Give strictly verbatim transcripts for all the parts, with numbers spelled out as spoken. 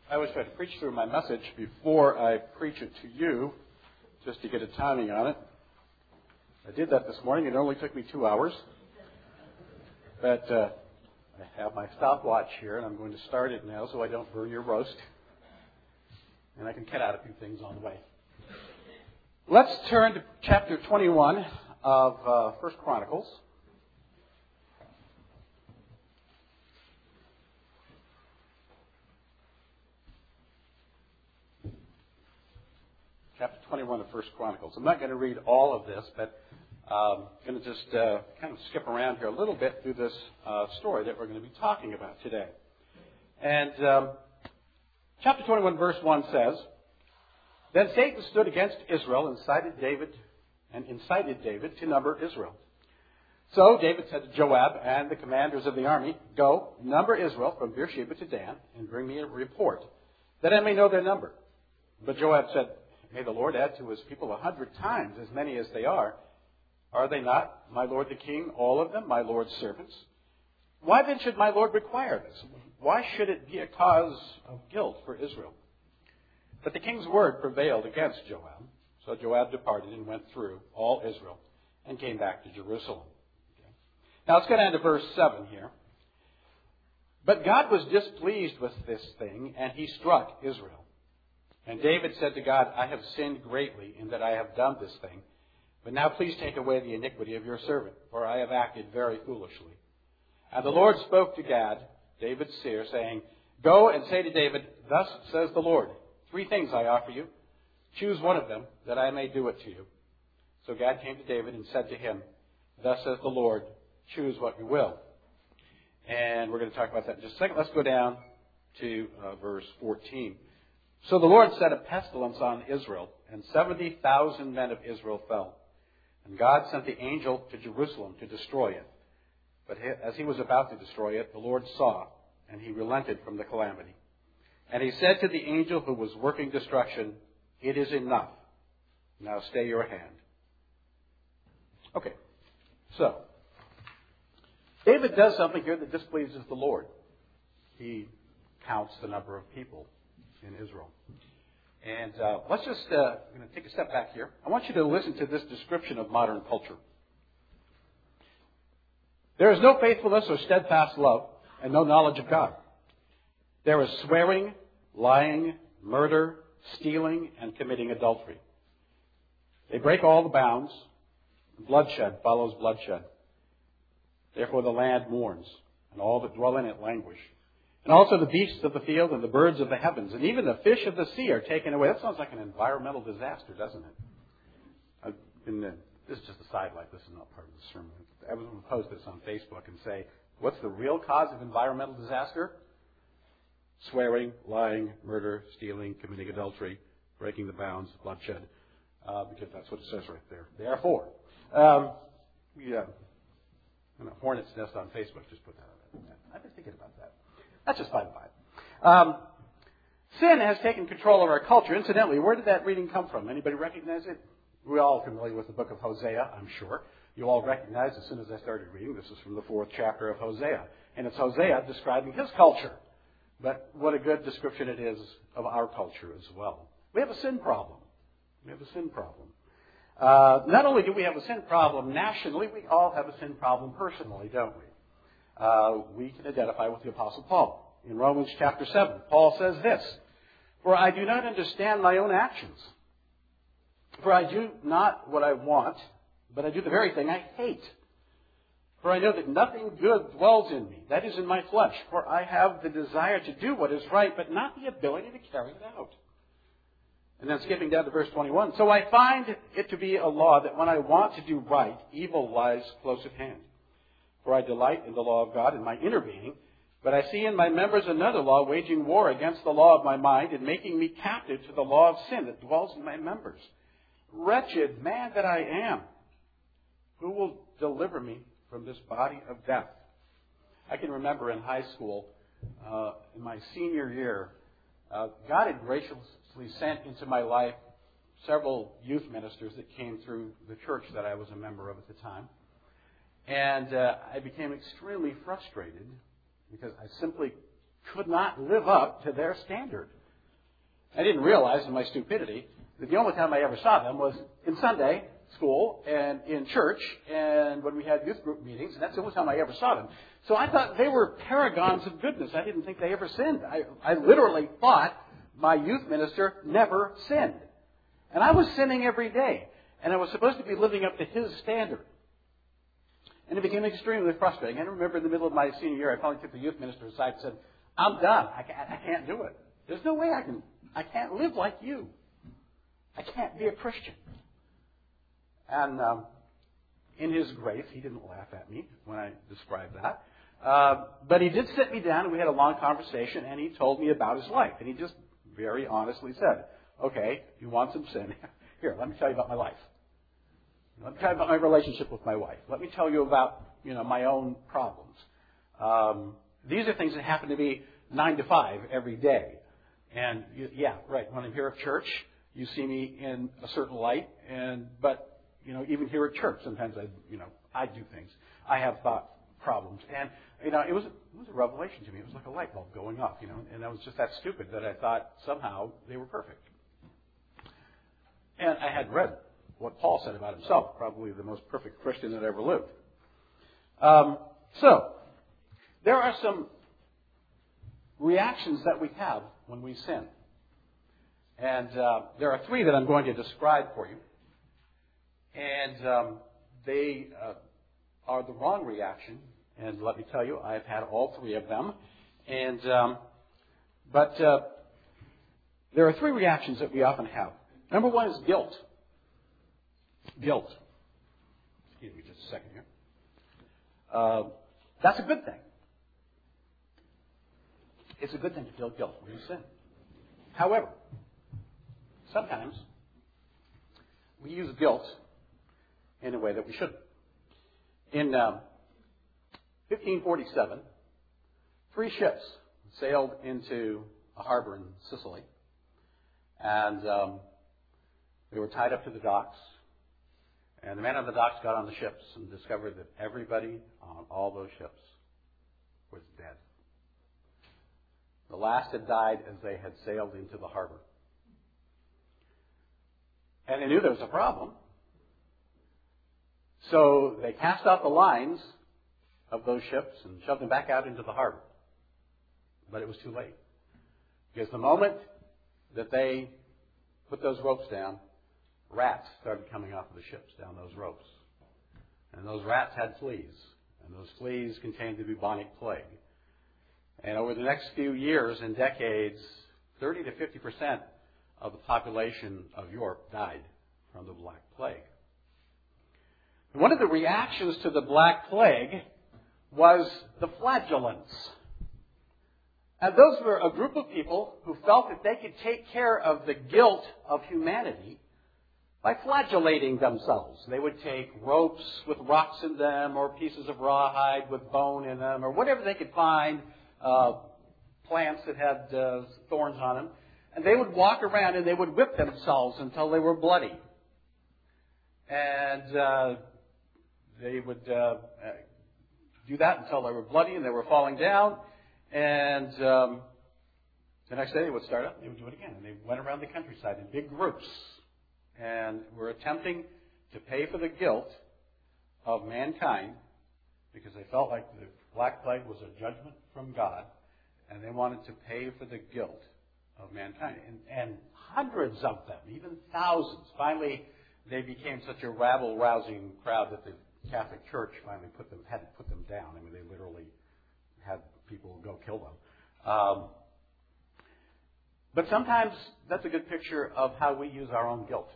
I always try to preach through my message before I preach it to you, just to get a timing on it. I did that this morning. It only took me two hours. But uh, I have my stopwatch here, and I'm going to start it now so I don't burn your roast. And I can cut out a few things on the way. Let's turn to chapter twenty-one of uh, First Chronicles. Chapter twenty-one of First Chronicles. I'm not going to read all of this, but um, I'm going to just uh, kind of skip around here a little bit through this uh, story that we're going to be talking about today. And um, chapter twenty-one, verse one says, "Then Satan stood against Israel and incited David and incited David to number Israel. So David said to Joab and the commanders of the army, 'Go, number Israel from Beersheba to Dan, and bring me a report, that I may know their number.' But Joab said, 'May the Lord add to his people a hundred times as many as they are. Are they not, my lord the king, all of them, my lord's servants? Why then should my lord require this? Why should it be a cause of guilt for Israel?' But the king's word prevailed against Joab. So Joab departed and went through all Israel and came back to Jerusalem." Okay. Now let's go down to verse seven here. "But God was displeased with this thing, and he struck Israel. And David said to God, 'I have sinned greatly in that I have done this thing. But now please take away the iniquity of your servant, for I have acted very foolishly.' And the Lord spoke to Gad, David's seer, saying, 'Go and say to David, thus says the Lord, three things I offer you. Choose one of them, that I may do it to you.' So Gad came to David and said to him, 'Thus says the Lord, choose what you will.'" And we're going to talk about that in just a second. Let's go down to uh, verse fourteen. "So the Lord set a pestilence on Israel, and seventy thousand men of Israel fell. And God sent the angel to Jerusalem to destroy it. But as he was about to destroy it, the Lord saw, and he relented from the calamity. And he said to the angel who was working destruction, 'It is enough. Now stay your hand.'" Okay, so David does something here that displeases the Lord. He counts the number of people in Israel. And uh, let's just, uh, I'm going to take a step back here. I want you to listen to this description of modern culture. "There is no faithfulness or steadfast love, and no knowledge of God. There is swearing, lying, murder, stealing, and committing adultery. They break all the bounds. Bloodshed follows bloodshed. Therefore the land mourns, and all that dwell in it languish. And also the beasts of the field and the birds of the heavens, and even the fish of the sea are taken away." That sounds like an environmental disaster, doesn't it? I've been, uh, this is just a sidelight. This is not part of the sermon. I was going to post this on Facebook and say, what's the real cause of environmental disaster? Swearing, lying, murder, stealing, committing adultery, breaking the bounds, bloodshed. Uh, because that's what it says right there. Therefore. Um, yeah. And a hornet's nest on Facebook, just put that on it. I've been thinking about that. That's just by the by. Um, sin has taken control of our culture. Incidentally, where did that reading come from? Anybody recognize it? We're all familiar with the book of Hosea, I'm sure. You all recognize as soon as I started reading, this is from the fourth chapter of Hosea. And it's Hosea describing his culture. But what a good description it is of our culture as well. We have a sin problem. We have a sin problem. Uh, not only do we have a sin problem nationally, we all have a sin problem personally, don't we? Uh, we can identify with the Apostle Paul. In Romans chapter seven, Paul says this, "For I do not understand my own actions. For I do not what I want, but I do the very thing I hate. For I know that nothing good dwells in me, that is in my flesh. For I have the desire to do what is right, but not the ability to carry it out." And then skipping down to verse twenty-one, "So I find it to be a law that when I want to do right, evil lies close at hand. For I delight in the law of God in my inner being, but I see in my members another law waging war against the law of my mind and making me captive to the law of sin that dwells in my members. Wretched man that I am, who will deliver me from this body of death?" I can remember in high school, uh, in my senior year, uh, God had graciously sent into my life several youth ministers that came through the church that I was a member of at the time. And uh, I became extremely frustrated because I simply could not live up to their standard. I didn't realize in my stupidity that the only time I ever saw them was in Sunday school and in church and when we had youth group meetings, and that's the only time I ever saw them. So I thought they were paragons of goodness. I didn't think they ever sinned. I, I literally thought my youth minister never sinned. And I was sinning every day. And I was supposed to be living up to his standard. And it became extremely frustrating. I remember in the middle of my senior year, I finally took the youth minister aside and said, I'm done. I can't, I can't do it. There's no way I can, I can't live like you. I can't be a Christian. And um, in his grace, he didn't laugh at me when I described that. Uh, but he did sit me down, and we had a long conversation, and he told me about his life. And he just very honestly said, okay, you want some sin? Here, let me tell you about my life. Let me tell you about my relationship with my wife. Let me tell you about, you know, my own problems. Um, these are things that happen to me nine to five every day. And, you, yeah, right, when I'm here at church, you see me in a certain light. And but, you know, even here at church, sometimes I, you know, I do things. I have thought problems. And, you know, it was, it was a revelation to me. It was like a light bulb going off, you know. And I was just that stupid that I thought somehow they were perfect. And I had read what Paul said about himself, probably the most perfect Christian that ever lived. Um, so, there are some reactions that we have when we sin. And uh, there are three that I'm going to describe for you. And um, they uh, are the wrong reaction. And let me tell you, I've had all three of them. And um, But uh, there are three reactions that we often have. Number one is guilt. Guilt. Excuse me just a second here. Uh, that's a good thing. It's a good thing to feel guilt when you sin. However, sometimes we use guilt in a way that we shouldn't. In um, fifteen forty-seven, three ships sailed into a harbor in Sicily, and um, they were tied up to the docks. And the man on the docks got on the ships and discovered that everybody on all those ships was dead. The last had died as they had sailed into the harbor. And they knew there was a problem. So they cast out the lines of those ships and shoved them back out into the harbor. But it was too late. Because the moment that they put those ropes down, rats started coming off of the ships down those ropes. And those rats had fleas. And those fleas contained the bubonic plague. And over the next few years and decades, thirty to fifty percent of the population of Europe died from the Black Plague. And one of the reactions to the Black Plague was the flagellants. And those were a group of people who felt that they could take care of the guilt of humanity by flagellating themselves. They would take ropes with rocks in them or pieces of rawhide with bone in them or whatever they could find, uh, plants that had uh, thorns on them, and they would walk around and they would whip themselves until they were bloody. And uh, they would uh, do that until they were bloody and they were falling down. And um, the next day they would start up and they would do it again. And they went around the countryside in big groups and were attempting to pay for the guilt of mankind because they felt like the Black Plague was a judgment from God, and they wanted to pay for the guilt of mankind. And, and hundreds of them, even thousands. Finally, they became such a rabble-rousing crowd that the Catholic Church finally put them had to put them down. I mean, they literally had people go kill them. Um, but sometimes that's a good picture of how we use our own guilt.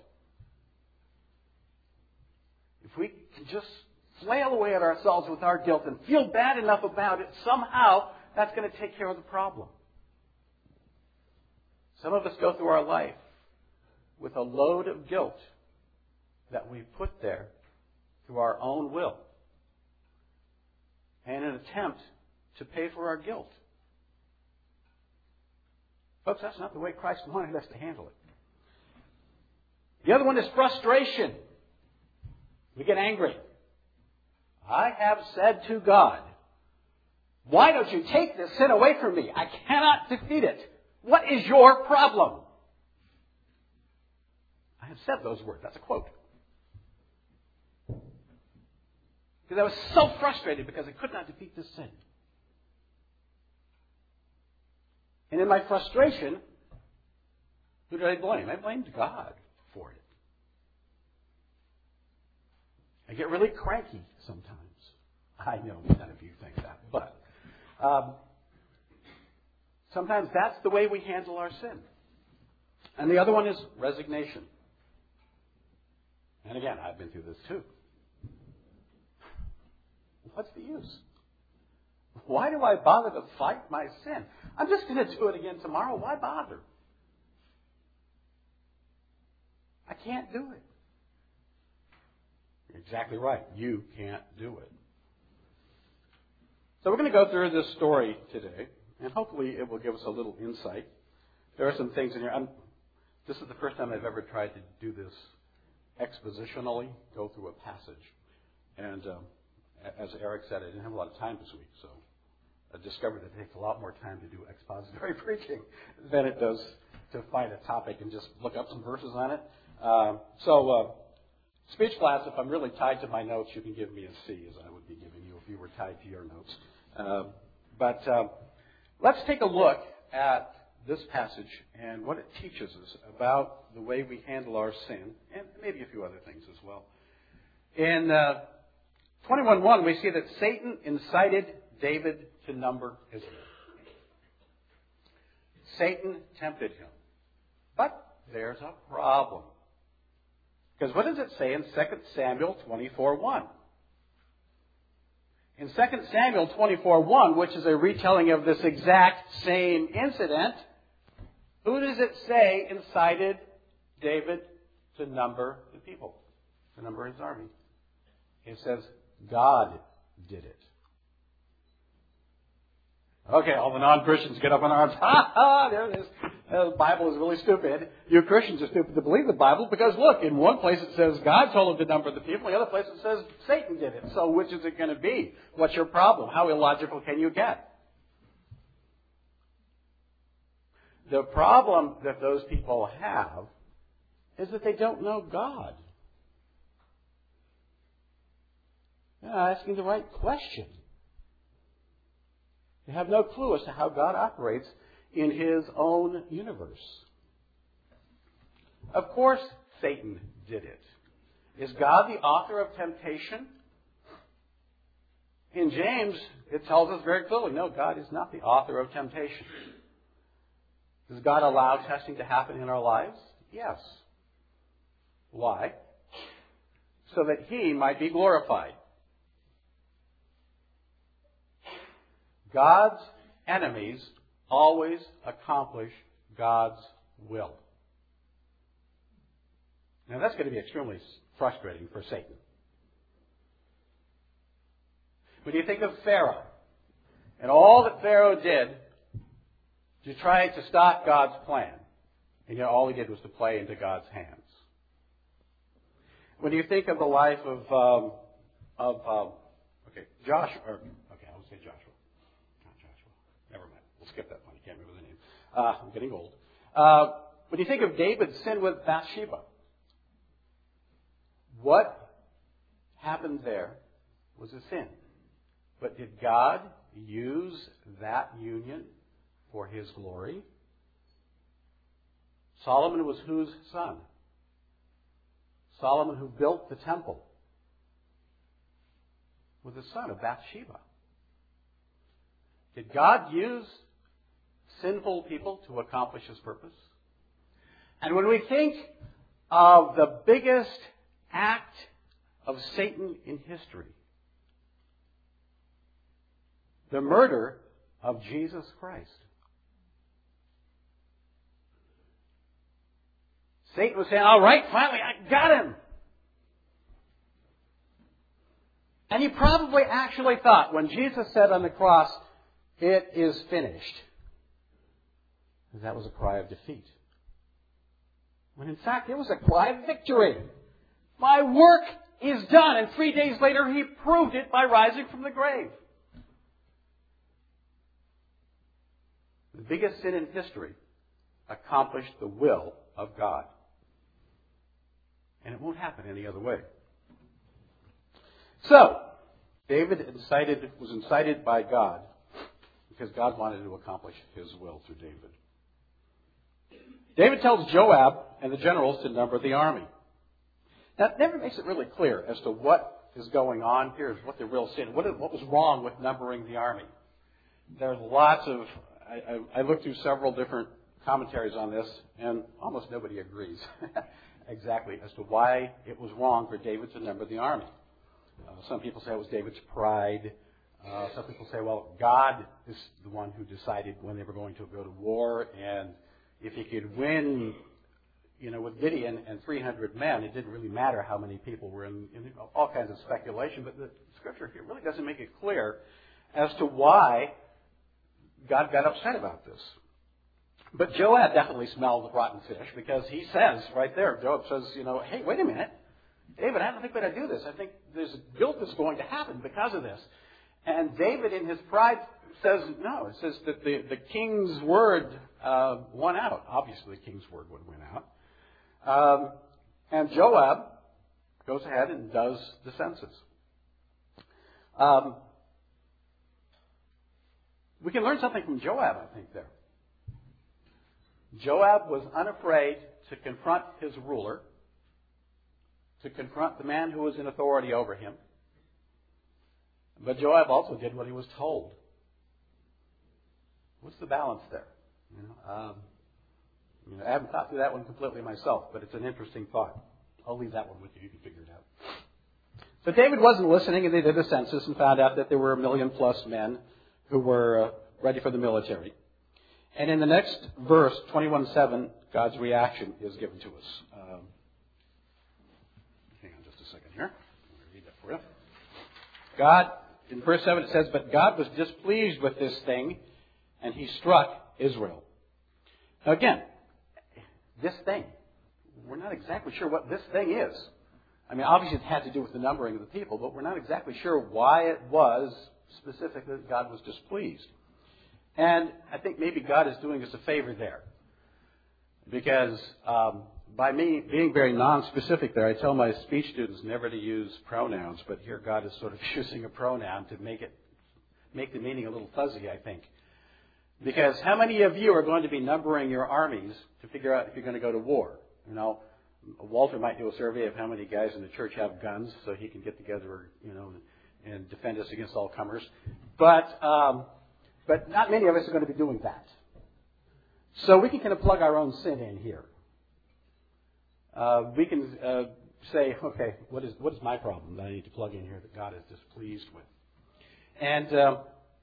If we can just flail away at ourselves with our guilt and feel bad enough about it, somehow that's going to take care of the problem. Some of us go through our life with a load of guilt that we put there through our own will and an attempt to pay for our guilt. Folks, that's not the way Christ wanted us to handle it. The other one is frustration. We get angry. I have said to God, why don't you take this sin away from me? I cannot defeat it. What is your problem? have said those words. That's a quote. Because I was so frustrated because I could not defeat this sin. And in my frustration, who did I blame? I blamed God for it. I get really cranky sometimes. I know none of you think that, but um, sometimes that's the way we handle our sin. And the other one is resignation. And again, I've been through this too. What's the use? Why do I bother to fight my sin? I'm just going to do it again tomorrow. Why bother? I can't do it. You're exactly right. You can't do it. So we're going to go through this story today, and hopefully it will give us a little insight. There are some things in here. I'm, this is the first time I've ever tried to do this expositionally, go through a passage. And um, as Eric said, I didn't have a lot of time this week, so I discovered it takes a lot more time to do expository preaching than it does to find a topic and just look up some verses on it. Uh, so, uh, speech class, if I'm really tied to my notes, you can give me a C, as I would be giving you if you were tied to your notes. Uh, but uh, let's take a look at this passage and what it teaches us about the way we handle our sin, and maybe a few other things as well. In uh, twenty-one one, we see that Satan incited David to number Israel. Satan tempted him. But there's a problem. Because what does it say in Second Samuel twenty-four one? In Second Samuel twenty-four one, which is a retelling of this exact same incident, who does it say incited David to number the people, to number his army? It says God did it. Okay, all the non-Christians get up in arms. Ha ha, there it is. The Bible is really stupid. You Christians are stupid to believe the Bible because look, in one place it says God told him to number the people. In the other place it says Satan did it. So which is it going to be? What's your problem? How illogical can you get? The problem that those people have is that they don't know God. They're not asking the right question. They have no clue as to how God operates in His own universe. Of course, Satan did it. Is God the author of temptation? In James, it tells us very clearly, no, God is not the author of temptation. Does God allow testing to happen in our lives? Yes. Why? So that He might be glorified. God's enemies always accomplish God's will. Now that's going to be extremely frustrating for Satan. When you think of Pharaoh and all that Pharaoh did to try to stop God's plan, and yet all he did was to play into God's hands. When you think of the life of um, of um, okay Joshua, or, okay, I would say Joshua. Never mind. We'll skip that one. I can't remember the name. Uh, I'm getting old. Uh, when you think of David's sin with Bathsheba, what happened there was a sin. But did God use that union for His glory? Solomon was whose son? Solomon, who built the temple, was the son of Bathsheba. Did God use sinful people to accomplish His purpose? And when we think of the biggest act of Satan in history, the murder of Jesus Christ, Satan was saying, all right, finally, I got him. And he probably actually thought when Jesus said on the cross, it is finished, that was a cry of defeat. When in fact it was a cry of victory. My work is done. And three days later He proved it by rising from the grave. The biggest sin in history accomplished the will of God. And it won't happen any other way. So, David incited, was incited by God because God wanted to accomplish his will through David. David tells Joab and the generals to number the army. Now, it never makes it really clear as to what is going on here, what the real sin, what, what was wrong with numbering the army. There's lots of, I, I, I looked through several different commentaries on this, and almost nobody agrees exactly as to why it was wrong for David to number the army. Uh, some people say it was David's pride. Uh, some people say, well, God is the one who decided when they were going to go to war, and if he could win, you know, with Gideon and three hundred men, it didn't really matter how many people were in, in all kinds of speculation. But the Scripture here really doesn't make it clear as to why God got upset about this. But Joab definitely smelled the rotten fish because he says right there, Joab says, you know, hey, wait a minute. David, I don't think we're going to do this. I think there's guilt that's going to happen because of this. And David, in his pride, says no. It says that the, the king's word uh, won out. Obviously, the king's word would win out. Um, and Joab goes ahead and does the census. Um, we can learn something from Joab, I think, there. Joab was unafraid to confront his ruler, to confront the man who was in authority over him. But Joab also did what he was told. What's the balance there? You know, um, you know, I haven't thought through that one completely myself, but it's an interesting thought. I'll leave that one with you. You can figure it out. So David wasn't listening, and they did a census and found out that there were a million plus men who were uh, ready for the military. And in the next verse, twenty-one seven, God's reaction is given to us. Um, hang on just a second here. I'm going to read that for you. God, in verse seven it says, but God was displeased with this thing, and he struck Israel. Now again, this thing, we're not exactly sure what this thing is. I mean, obviously it had to do with the numbering of the people, but we're not exactly sure why it was specifically that God was displeased. And I think maybe God is doing us a favor there. Because um, by me being very non-specific there, I tell my speech students never to use pronouns, but here God is sort of using a pronoun to make it make the meaning a little fuzzy, I think. Because how many of you are going to be numbering your armies to figure out if you're going to go to war? You know, Walter might do a survey of how many guys in the church have guns so he can get together, you know, and defend us against all comers. But um, but not many of us are going to be doing that. So we can kind of plug our own sin in here. Uh, we can uh, say, okay, what is what is my problem that I need to plug in here that God is displeased with? And uh,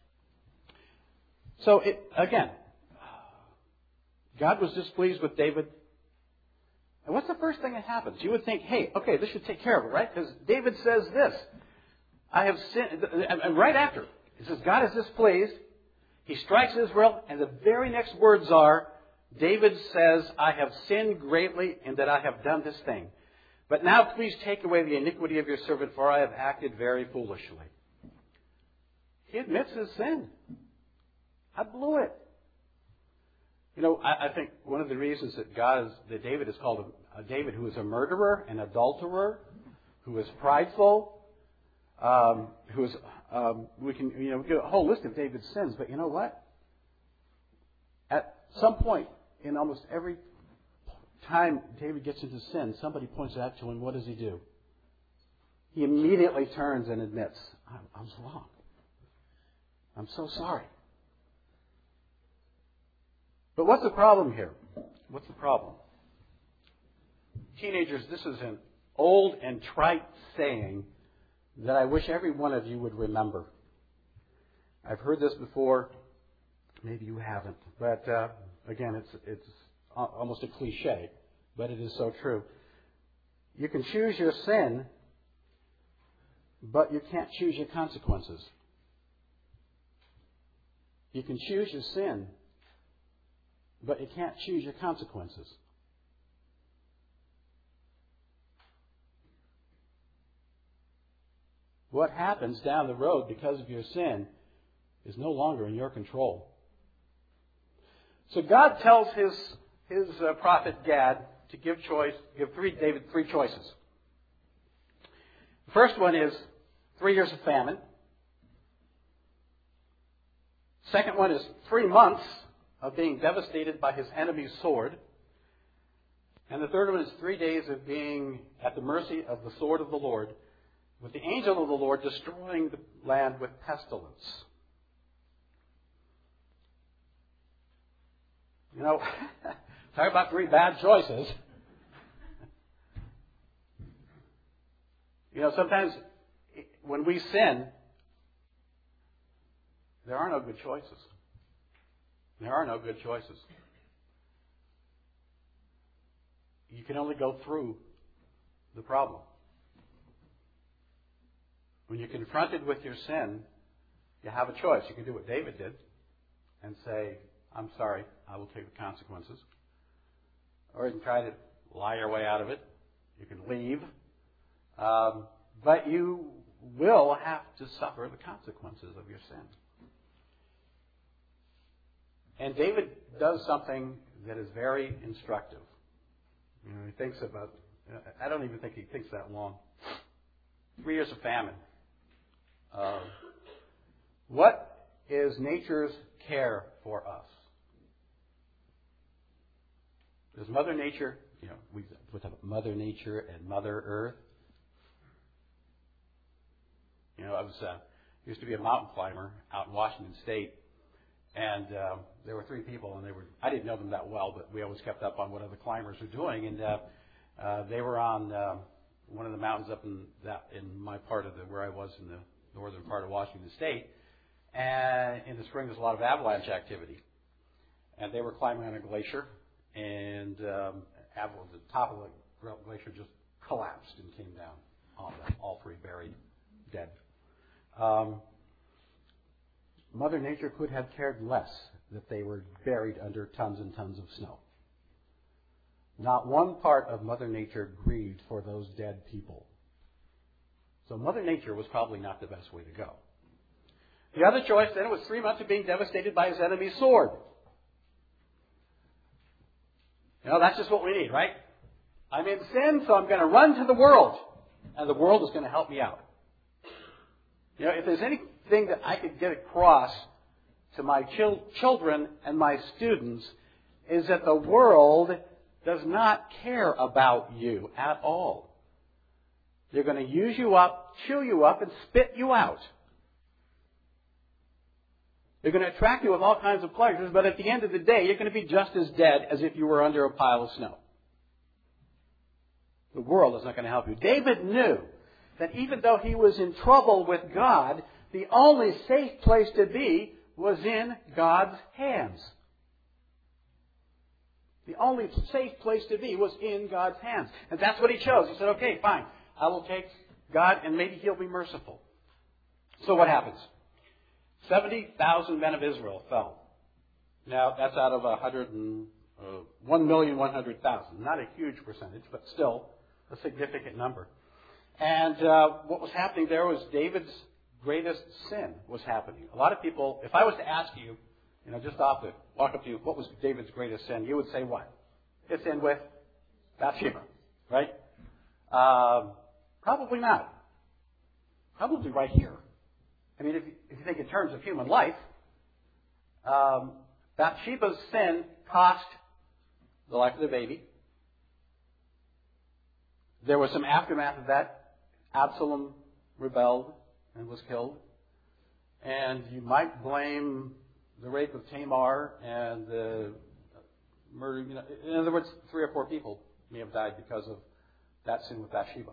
so, it, again, God was displeased with David. And what's the first thing that happens? You would think, hey, okay, this should take care of it, right? Because David says this. I have sinned. And right after, it says, God is displeased. He strikes Israel, and the very next words are, David says, I have sinned greatly in that I have done this thing. But now please take away the iniquity of your servant, for I have acted very foolishly. He admits his sin. I blew it. You know, I, I think one of the reasons that God is, that David is called a, a David who is a murderer, an adulterer, who is prideful, um, who is, um, we can, you know, we get a whole list of David's sins, but you know what? At some point in almost every time David gets into sin, somebody points it out to him. What does he do? He immediately turns and admits, I, I was wrong. I'm so sorry. But what's the problem here? What's the problem? Teenagers, this is an old and trite saying that I wish every one of you would remember. I've heard this before. Maybe you haven't. But uh, again, it's it's almost a cliche, but it is so true. You can choose your sin, but you can't choose your consequences. You can choose your sin, but you can't choose your consequences. What happens down the road because of your sin is no longer in your control. So God tells his, his uh, prophet Gad to give choice, give three, David three choices. The first one is three years of famine. Second one is three months of being devastated by his enemy's sword. And the third one is three days of being at the mercy of the sword of the Lord, with the angel of the Lord destroying the land with pestilence. You know, talk about three bad choices. You know, sometimes when we sin, there are no good choices. There are no good choices. You can only go through the problem. When you're confronted with your sin, you have a choice. You can do what David did and say, I'm sorry, I will take the consequences. Or you can try to lie your way out of it. You can leave. Um, but you will have to suffer the consequences of your sin. And David does something that is very instructive. You know, he thinks about, I don't even think he thinks that long. Three years of famine. Uh, what is nature's care for us? Does Mother Nature, you know, we talk about Mother Nature and Mother Earth. You know, I was uh, used to be a mountain climber out in Washington State, and um, there were three people, and they were I didn't know them that well, but we always kept up on what other climbers were doing, and uh, uh, they were on uh, one of the mountains up in that in my part of the where I was in the northern part of Washington State, and in the spring there's a lot of avalanche activity, and they were climbing on a glacier, and um, the top of the glacier just collapsed and came down on them, all three buried, dead. Um, Mother Nature could have cared less that they were buried under tons and tons of snow. Not one part of Mother Nature grieved for those dead people. So Mother Nature was probably not the best way to go. The other choice then was three months of being devastated by his enemy's sword. You know, that's just what we need, right? I'm in sin, so I'm going to run to the world, and the world is going to help me out. You know, if there's anything that I could get across to my chil- children and my students, is that the world does not care about you at all. They're going to use you up, chew you up, and spit you out. They're going to attract you with all kinds of pleasures, but at the end of the day, you're going to be just as dead as if you were under a pile of snow. The world is not going to help you. David knew that even though he was in trouble with God, the only safe place to be was in God's hands. The only safe place to be was in God's hands. And that's what he chose. He said, okay, fine. I will take God and maybe he'll be merciful. So what happens? seventy thousand men of Israel fell. Now, that's out of one hundred and, uh, one million one hundred thousand. Not a huge percentage, but still a significant number. And uh, what was happening there was David's greatest sin was happening. A lot of people, if I was to ask you, you know, just off the walk up to you, what was David's greatest sin? You would say what? His sin with Bathsheba, right? Um, probably not. Probably right here. I mean, if you, if you think in terms of human life, um, Bathsheba's sin cost the life of the baby. There was some aftermath of that. Absalom rebelled and was killed. And you might blame the rape of Tamar and the murder. You know, in other words, three or four people may have died because of that sin with Bathsheba.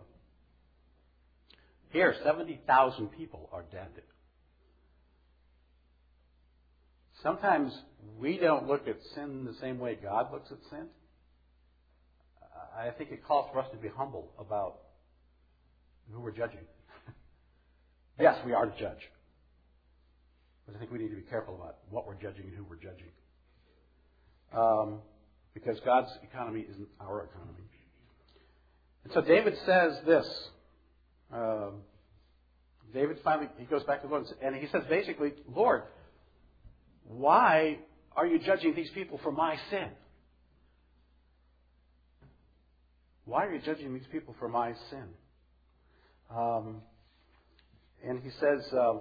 Here, seventy thousand people are dead. Sometimes we don't look at sin the same way God looks at sin. I think it calls for us to be humble about who we're judging. Yes, we are to judge. But I think we need to be careful about what we're judging and who we're judging. Um, because God's economy isn't our economy. And so David says this. Um, David finally, he goes back to the Lord and he says basically, Lord, why are you judging these people for my sin? why are you judging these people for my sin? Um, and he says, um,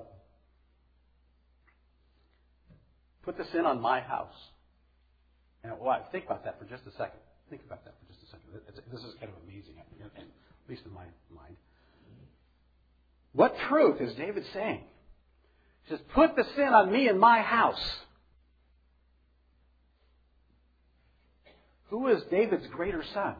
put the sin on my house. And well, think about that for just a second. Think about that for just a second. It's, this is kind of amazing, at least in my mind. What truth is David saying? He says, put the sin on me and my house. Who is David's greater son?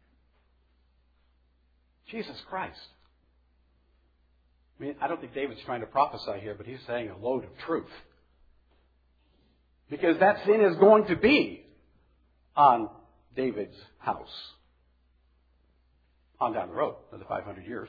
Jesus Christ. I mean, I don't think David's trying to prophesy here, but he's saying a load of truth. Because that sin is going to be on David's house. On down the road, another five hundred years.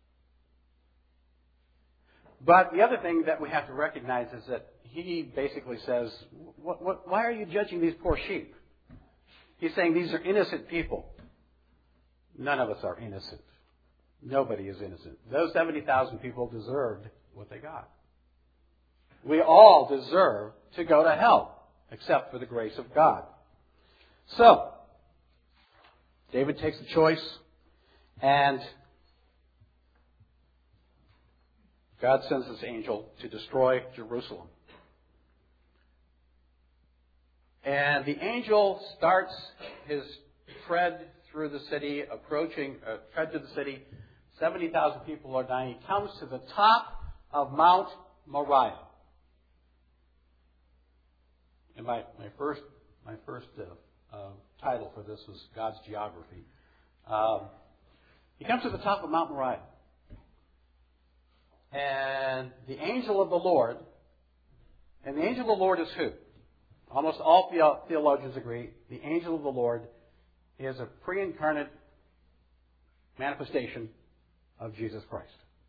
But the other thing that we have to recognize is that he basically says, what, what, why are you judging these poor sheep? He's saying these are innocent people. None of us are innocent. Nobody is innocent. Those seventy thousand people deserved what they got. We all deserve to go to hell, except for the grace of God. So, David takes the choice, and God sends this angel to destroy Jerusalem. And the angel starts his tread through the city, approaching, uh, tread to the city. seventy thousand people are dying. He comes to the top of Mount Moriah. And my, my first, my first uh, uh, title for this was God's Geography. Um, he comes to the top of Mount Moriah. And the angel of the Lord, and the angel of the Lord is who? Almost all theologians agree the angel of the Lord is a pre-incarnate manifestation of Jesus Christ.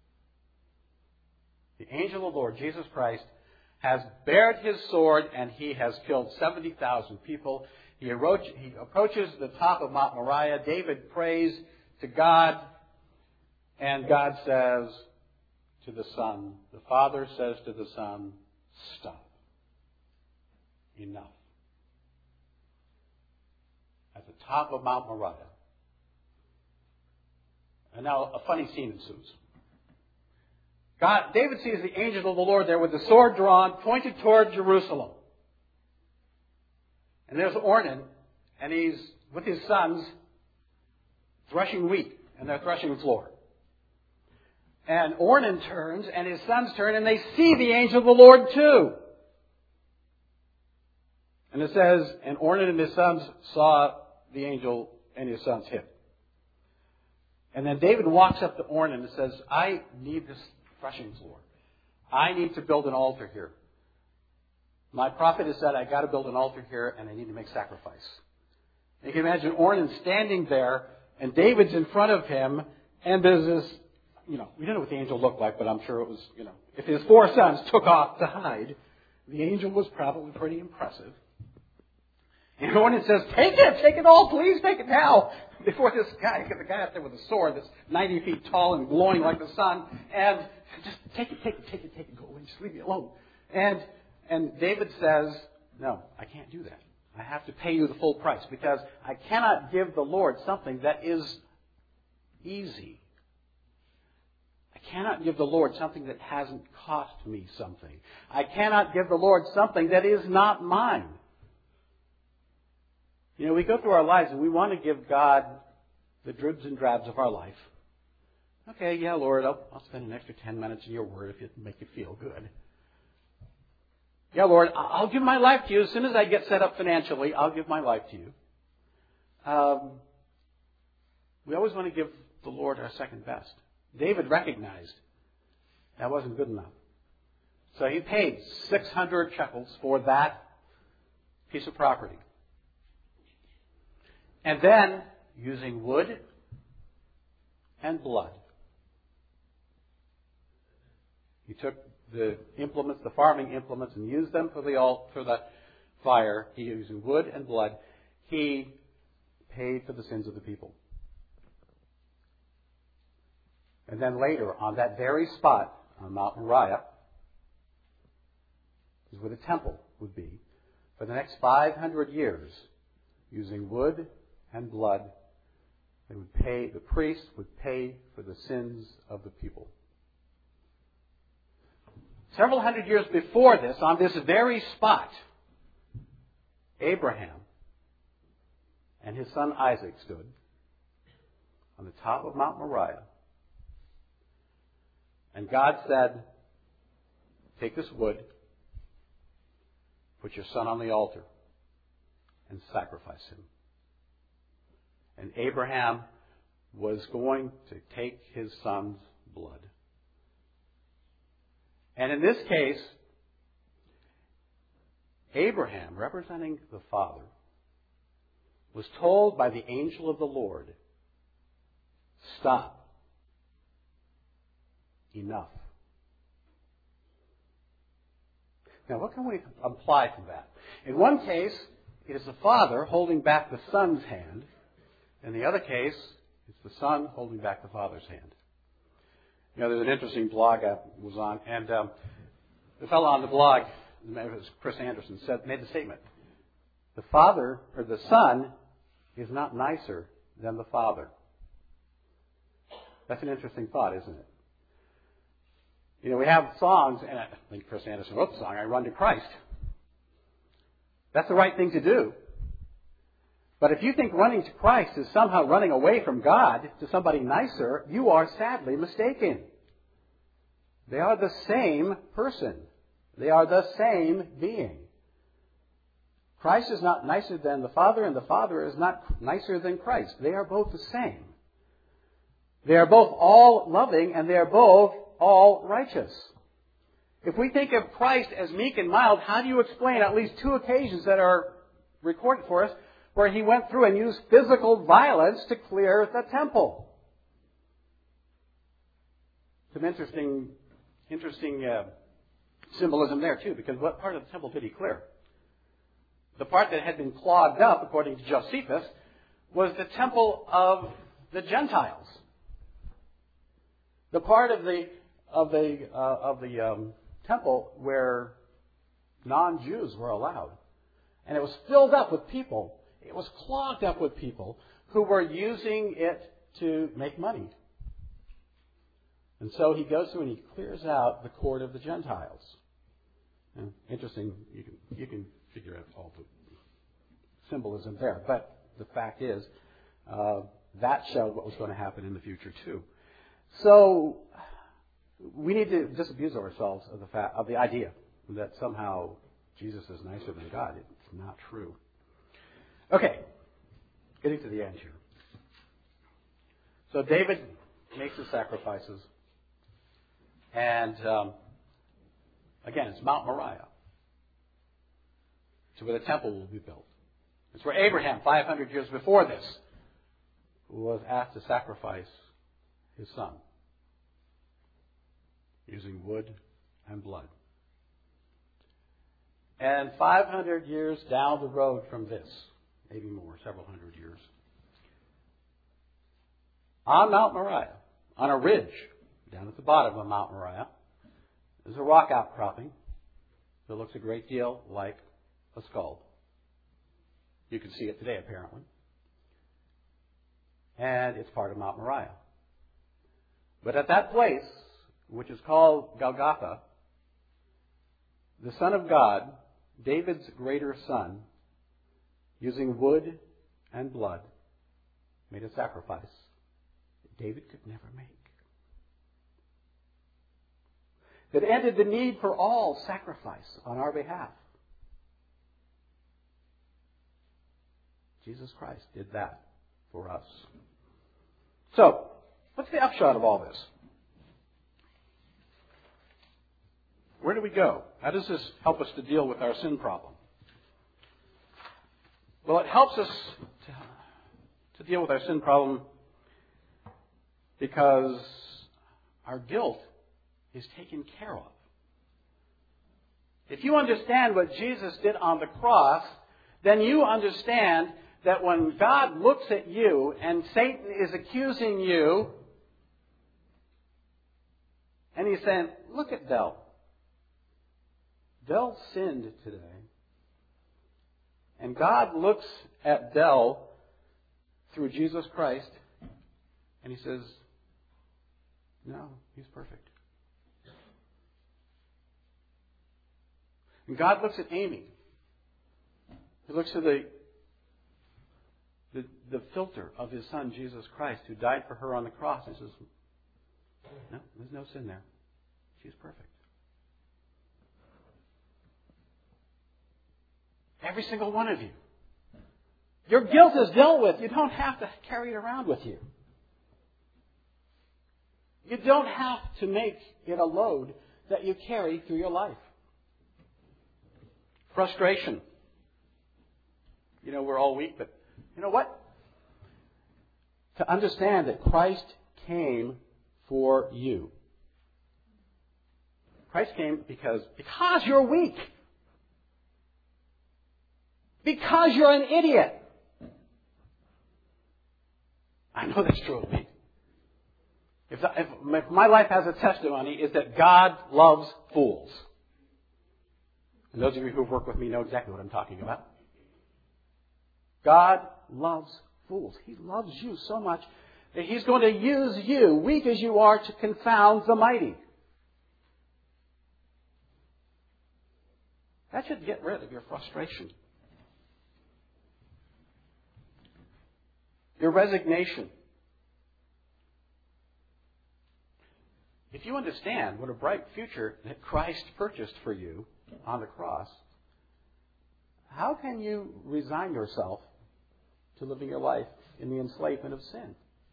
The angel of the Lord, Jesus Christ, has bared his sword and he has killed seventy thousand people. He approaches the top of Mount Moriah. David prays to God, and God says to the Son, the Father says to the Son, stop. Enough. At the top of Mount Moriah. And now a funny scene ensues. God, David sees the angel of the Lord there with the sword drawn, pointed toward Jerusalem. And there's Ornan, and he's with his sons threshing wheat, and they're threshing the floor. And Ornan turns, and his sons turn, and they see the angel of the Lord too. And it says, and Ornan and his sons saw the angel and his sons hit. And then David walks up to Ornan and says, I need this threshing floor. I need to build an altar here. My prophet has said, I've got to build an altar here, and I need to make sacrifice. And you can imagine Ornan standing there, and David's in front of him, and there's this, you know, we don't know what the angel looked like, but I'm sure it was, you know, if his four sons took off to hide, the angel was probably pretty impressive. And Ornan says, take it, take it all, please, take it now. Before this guy, the guy up there with a sword that's ninety feet tall and glowing like the sun, and just take it, take it, take it, take it, go away, just leave me alone. And and David says, no, I can't do that. I have to pay you the full price because I cannot give the Lord something that is easy. I cannot give the Lord something that hasn't cost me something. I cannot give the Lord something that is not mine. You know, we go through our lives and we want to give God the dribs and drabs of our life. Okay, yeah, Lord, I'll, I'll spend an extra ten minutes in your word if it make you feel good. Yeah, Lord, I'll give my life to you. As soon as I get set up financially, I'll give my life to you. Um, we always want to give the Lord our second best. David recognized that wasn't good enough. So he paid six hundred shekels for that piece of property. And then, using wood and blood, he took the implements, the farming implements, and used them for the alt, for the fire. He used wood and blood. He paid for the sins of the people. And then later, on that very spot on Mount Moriah, is where the temple would be, for the next five hundred years, using wood and blood, They would pay, the priest would pay for the sins of the people. Several hundred years before this, on this very spot, Abraham and his son Isaac stood on the top of Mount Moriah. And God said, take this wood, put your son on the altar, and sacrifice him. And Abraham was going to take his son's blood. And in this case, Abraham, representing the Father, was told by the angel of the Lord, stop. Enough. Now, what can we apply from that? In one case, it is the Father holding back the Son's hand. In the other case, it's the Son holding back the Father's hand. You know, there's an interesting blog I was on, and um, the fellow on the blog, it was Chris Anderson, said, made the statement, the Father, or the Son, is not nicer than the Father. That's an interesting thought, isn't it? You know, we have songs, and I think Chris Anderson wrote the song, I Run to Christ. That's the right thing to do. But if you think running to Christ is somehow running away from God to somebody nicer, you are sadly mistaken. They are the same person. They are the same being. Christ is not nicer than the Father, and the Father is not nicer than Christ. They are both the same. They are both all loving, and they are both all righteous. If we think of Christ as meek and mild, how do you explain at least two occasions that are recorded for us where he went through and used physical violence to clear the temple? Some interesting, interesting uh, symbolism there too, because what part of the temple did he clear? The part that had been clogged up, according to Josephus, was the temple of the Gentiles. The part of the of the uh, of the um, temple where non-Jews were allowed, and it was filled up with people. It was clogged up with people who were using it to make money. And so he goes through and he clears out the court of the Gentiles. And interesting, you can you can figure out all the symbolism there, but the fact is uh, that showed what was going to happen in the future too. So we need to disabuse ourselves of the fact, of the idea that somehow Jesus is nicer than God. It's not true. Okay, getting to the end here. So David makes the sacrifices, and um, again, it's Mount Moriah. It's where the temple will be built. It's where Abraham, five hundred years before this, was asked to sacrifice his son, using wood and blood. And five hundred years down the road from this, maybe more, several hundred years, on Mount Moriah, on a ridge down at the bottom of Mount Moriah, there's a rock outcropping that looks a great deal like a skull. You can see it today, apparently. And it's part of Mount Moriah. But at that place, which is called Golgotha, the Son of God, David's greater son, using wood and blood, made a sacrifice that David could never make. That ended the need for all sacrifice on our behalf. Jesus Christ did that for us. So, what's the upshot of all this? Where do we go? How does this help us to deal with our sin problem? Well, it helps us to, to deal with our sin problem because our guilt is taken care of. If you understand what Jesus did on the cross, then you understand that when God looks at you and Satan is accusing you, and he's saying, look at Del. Del sinned today. And God looks at Del through Jesus Christ, And he says, no, he's perfect. And God looks at Amy. He looks at the, the, the filter of his Son, Jesus Christ, who died for her on the cross. He says, no, there's no sin there. She's perfect. Every single one of you. Your guilt is dealt with. You don't have to carry it around with you. You don't have to make it a load that you carry through your life. Frustration. You know, we're all weak, but you know what? To understand that Christ came for you. Christ came because, because you're weak. Because you're an idiot. I know that's true of me. If, if, if my life has a testimony, is that God loves fools. And those of you who've worked with me know exactly what I'm talking about. God loves fools. He loves you so much that He's going to use you, weak as you are, to confound the mighty. That should get rid of your frustration. Your resignation. If you understand what a bright future that Christ purchased for you on the cross, how can you resign yourself to living your life in the enslavement of sin?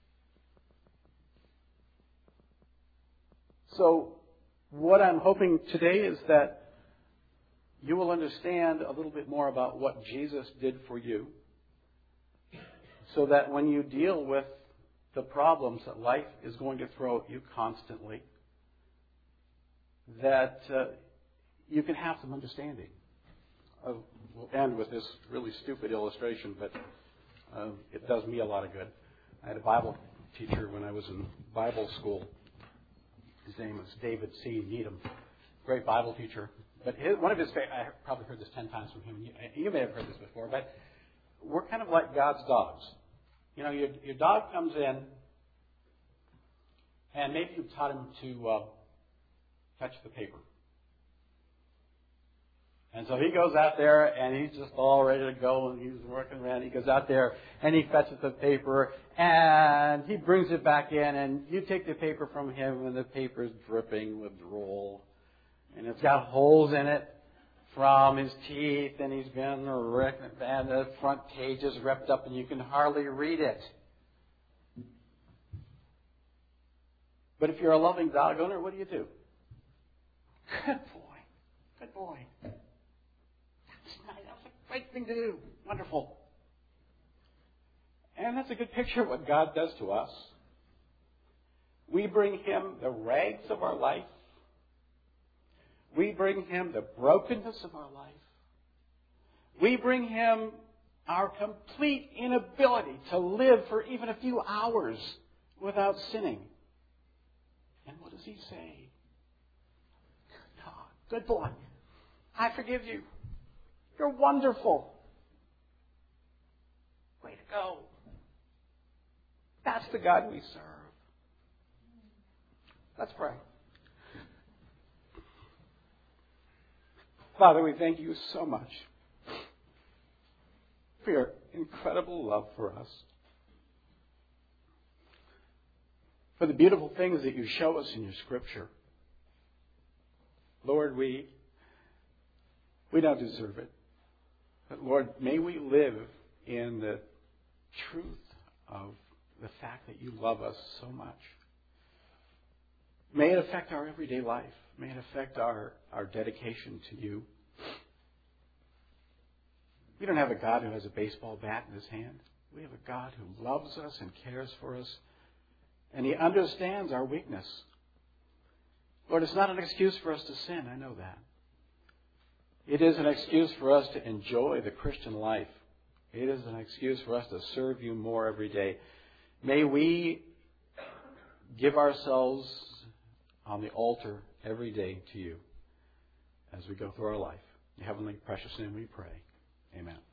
So, what I'm hoping today is that you will understand a little bit more about what Jesus did for you, so that when you deal with the problems that life is going to throw at you constantly, that uh, you can have some understanding. Uh, we'll end with this really stupid illustration, but uh, it does me a lot of good. I had a Bible teacher when I was in Bible school. His name was David C. Needham. Great Bible teacher. But his, one of his, I probably heard this ten times from him. You, you may have heard this before, but we're kind of like God's dogs. You know, your, your dog comes in, and maybe you've taught him to uh, fetch the paper. And so he goes out there, and he's just all ready to go, and he's working around. He goes out there, and he fetches the paper, and he brings it back in, and you take the paper from him, and the paper's dripping with drool. And it's got holes in it from his teeth, and he's been ripped, and the front page is ripped up, and you can hardly read it. But if you're a loving dog owner, what do you do? Good boy. Good boy. That's nice. That was a great thing to do. Wonderful. And that's a good picture of what God does to us. We bring Him the rags of our life. We bring Him the brokenness of our life. We bring Him our complete inability to live for even a few hours without sinning. And what does He say? Good boy. I forgive you. You're wonderful. Way to go. That's the God we serve. Let's pray. Father, we thank you so much for your incredible love for us, for the beautiful things that you show us in your Scripture. Lord, we, we don't deserve it. But Lord, may we live in the truth of the fact that you love us so much. May it affect our everyday life. May it affect our, our dedication to you. We don't have a God who has a baseball bat in his hand. We have a God who loves us and cares for us. And He understands our weakness. Lord, it's not an excuse for us to sin. I know that. It is an excuse for us to enjoy the Christian life. It is an excuse for us to serve you more every day. May we give ourselves on the altar every day to you as we go through our life. In your heavenly precious name we pray. Amen.